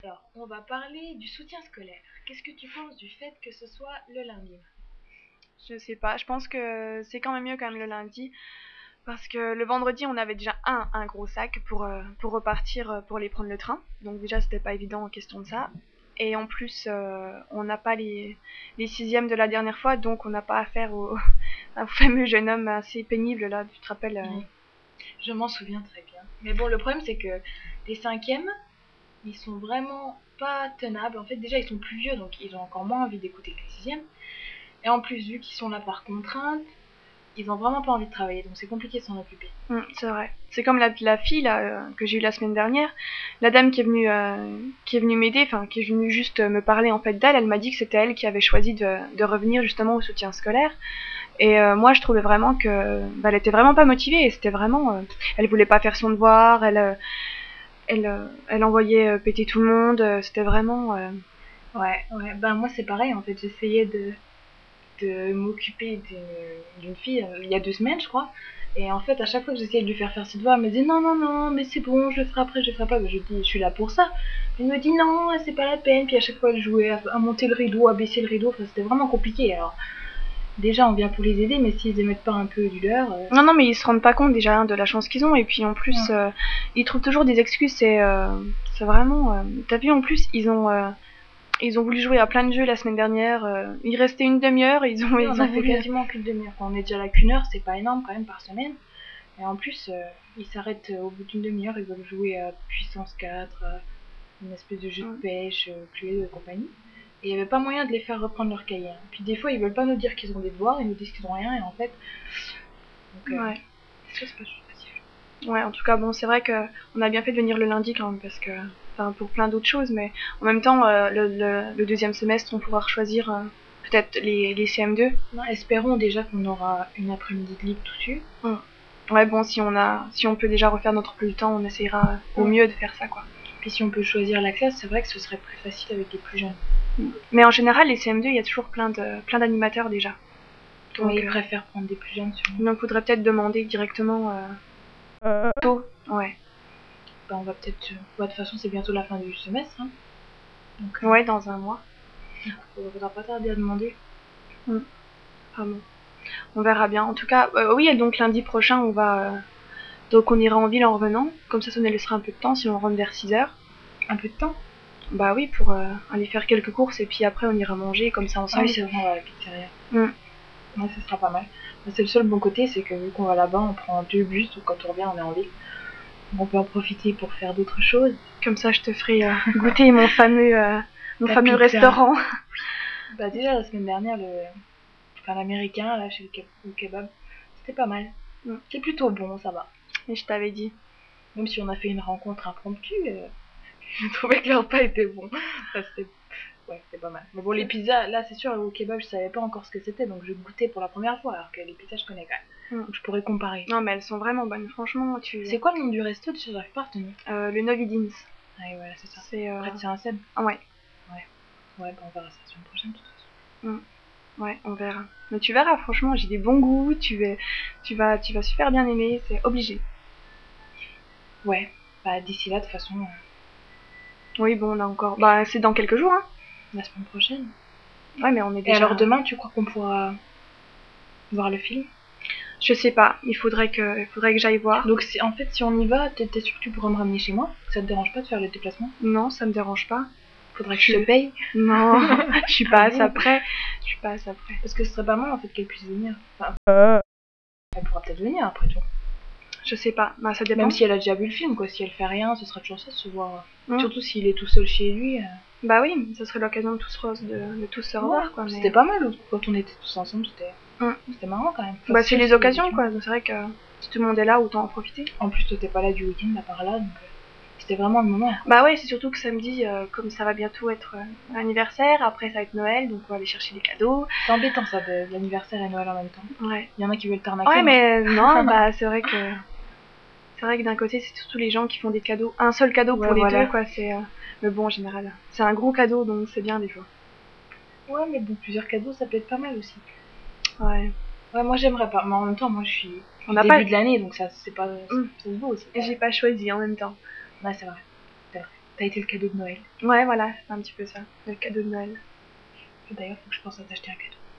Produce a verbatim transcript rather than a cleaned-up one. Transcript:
Alors, on va parler du soutien scolaire. Qu'est-ce que tu penses du fait que ce soit le lundi? Je sais pas, je pense que c'est quand même mieux quand même le lundi. Parce que le vendredi, on avait déjà un, un gros sac pour, euh, pour repartir, euh, pour aller prendre le train. Donc déjà, c'était pas évident en question de ça. Et en plus, euh, on n'a pas les, les sixièmes de la dernière fois, donc on n'a pas affaire au, au fameux jeune homme assez pénible là, tu te rappelles euh... Oui, je m'en souviens très bien. Mais bon, le problème c'est que les cinquièmes, ils sont vraiment pas tenables. En fait, déjà, ils sont plus vieux, donc ils ont encore moins envie d'écouter que les sixièmes. Et en plus, vu qu'ils sont là par contrainte, ils ont vraiment pas envie de travailler, donc c'est compliqué de s'en occuper. Mmh, c'est vrai. C'est comme la, la fille là, euh, que j'ai eue la semaine dernière. La dame qui est venue, euh, qui est venue m'aider, enfin qui est venue juste me parler en fait d'elle, elle m'a dit que c'était elle qui avait choisi de, de revenir justement au soutien scolaire. Et euh, moi, je trouvais vraiment que bah, elle était vraiment pas motivée. Et c'était vraiment, euh, elle voulait pas faire son devoir, elle, euh, elle, euh, elle envoyait euh, péter tout le monde. euh, C'était vraiment. euh, Ouais, ouais. Ben moi c'est pareil en fait. J'essayais de, de m'occuper d'une d'une fille euh, il y a deux semaines, je crois. Et en fait, à chaque fois que j'essayais de lui faire faire ses devoirs, elle me disait non, non, non, mais c'est bon, je le ferai après, je le ferai pas. Ben, je dis, je suis là pour ça. Elle me dit non, c'est pas la peine. Puis à chaque fois, elle jouait à, à monter le rideau, à baisser le rideau. Enfin, c'était vraiment compliqué. Alors, déjà, on vient pour les aider, mais s'ils émettent pas un peu du leur. Euh... Non, non, mais ils se rendent pas compte déjà hein, de la chance qu'ils ont. Et puis en plus, Ouais. euh, ils trouvent toujours des excuses. C'est, euh, c'est vraiment. Euh, T'as vu en plus, ils ont. Euh, Ils ont voulu jouer à plein de jeux la semaine dernière. euh, il restait une demi-heure. Ils ont, Oui, ils on ont a fait voulu. quasiment qu'une demi-heure. Quand on est déjà là qu'une heure, c'est pas énorme quand même par semaine. Et en plus, euh, ils s'arrêtent euh, au bout d'une demi-heure, ils veulent jouer à puissance quatre, euh, une espèce de jeu de pêche, euh, Cluedo et compagnie. Et il n'y avait pas moyen de les faire reprendre leur cahier. Hein. Puis des fois, ils veulent pas nous dire qu'ils ont des devoirs, ils nous disent qu'ils ont rien, et en fait. Donc, euh, Ouais. ça, c'est pas toujours facile. Ouais. En tout cas, bon, c'est vrai que on a bien fait de venir le lundi quand même parce que, enfin, pour plein d'autres choses, mais en même temps, euh, le, le, le deuxième semestre, on pourra choisir euh, peut-être les, les C M deux. Non, espérons déjà qu'on aura une après-midi de libre tout de suite. Mm. Ouais, bon, si on a, si on peut déjà refaire notre emploi du temps, on essaiera euh, au Mm. mieux de faire ça, quoi. Puis si on peut choisir la classe, c'est vrai que ce serait plus facile avec les plus jeunes. Mais en général, les C M deux, il y a toujours plein de, plein d'animateurs déjà. Donc, Donc, ils euh, préfèrent prendre des plus jeunes sûrement. donc faudrait peut-être demander directement euh, tôt. Ouais. Ben, on va peut-être. Ouais, de toute façon, c'est bientôt la fin du semestre. Hein. Donc, euh, Ouais, dans un mois. on ne faudra pas tarder à demander. Mm. Ah bon. On verra bien. En tout cas, euh, oui, et donc lundi prochain, on va. Euh, donc on ira en ville en revenant. Comme ça, ça nous laissera un peu de temps si on rentre vers six heures. Un peu de temps. Bah oui, pour euh, aller faire quelques courses et puis après on ira manger comme ça ensemble. Ah oui, c'est vrai, on va à la pizzeria. Mm. Ouais, ça sera pas mal. C'est le seul bon côté, c'est que vu qu'on va là-bas, on prend deux bus, donc quand on revient, on est en ville. On peut en profiter pour faire d'autres choses. Comme ça, je te ferai euh, goûter mon fameux, euh, mon La fameux pizza. restaurant. Bah déjà la semaine dernière, le, enfin l'américain là chez le, ke- le kebab, c'était pas mal. Mm. C'est plutôt bon, ça va. Et je t'avais dit. Même si on a fait une rencontre impromptue, euh, je trouvais que le repas était bon. Enfin, c'était, ouais, c'était pas mal. Mais bon, les pizzas, là c'est sûr, au kebab, je savais pas encore ce que c'était, donc je goûtais pour la première fois, alors que les pizzas, je connais quand même. Mm. Donc je pourrais comparer. Non, mais elles sont vraiment bonnes. Franchement, tu. C'est quoi le nom du resto? Je n'arrive pas à retenir. Euh, le Novidins. Ah oui, voilà, c'est ça. C'est. Euh... Près de Saint-Seine. Ah ouais. Ouais. Ouais, bah on verra ça la semaine prochaine, de toute façon. Mm. Ouais, on verra. Mais tu verras, franchement, j'ai des bons goûts. Tu vas, tu vas, tu vas super bien aimer. C'est obligé. Ouais. Bah d'ici là, de toute façon, euh, Oui, bon, on a encore. Bah, c'est dans quelques jours, hein. la semaine prochaine. Ouais, mais on est Et déjà. alors demain, tu crois qu'on pourra voir le film? Je sais pas. Il faudrait que, il faudrait que j'aille voir. Donc si, en fait, si on y va, t'es t'es sûr que tu pourras me ramener chez moi? Ça te dérange pas de faire le déplacement? Non, ça me dérange pas. Faudrait que je te paye? Non, je suis pas Ah à ça bon? près. Je suis pas à ça près. Parce que ce serait pas mal en fait qu'elle puisse venir. Enfin, elle pourra peut-être venir après tout. Je sais pas. Bah, ça dépend. Même si elle a déjà vu le film, quoi. Si elle fait rien, ce sera toujours ça de se voir. Mm. Surtout s'il est tout seul chez lui. euh. Bah oui, ça serait l'occasion de tous, se- de, de tous se revoir, Ouais, quoi. Mais... c'était pas mal quand on était tous ensemble, c'était Mm. c'était marrant quand même. Enfin, Bah c'est les sûr, occasions, c'est- quoi. Donc, c'est vrai que si tout le monde est là, autant en profiter. En plus, toi t'es pas là du week-end à part là, donc euh, c'était vraiment le moment. Bah ouais, c'est surtout que samedi, euh, comme ça va bientôt être euh, l'anniversaire, après ça va être Noël, donc on va aller chercher des cadeaux. C'est embêtant ça, de, de l'anniversaire et Noël en même temps. Ouais. Il y en a qui veulent t'arnaquer. Ouais, hein. mais non, bah c'est vrai que c'est vrai que d'un côté, c'est surtout les gens qui font des cadeaux, un seul cadeau Ouais, pour les voilà. deux, quoi. C'est, euh... mais bon, en général, c'est un gros cadeau, donc c'est bien des fois. Ouais, mais bon, plusieurs cadeaux, ça peut être pas mal aussi. Ouais. Ouais, moi j'aimerais pas, mais en même temps, moi je suis On au n'a début pas. de l'année, donc ça c'est pas, Mm. ça se vaut aussi. Et j'ai pas choisi en même temps. Ouais, c'est vrai. C'est vrai. t'as été le cadeau de Noël. Ouais, voilà, c'est un petit peu ça, le cadeau de Noël. D'ailleurs, faut que je pense à t'acheter un cadeau.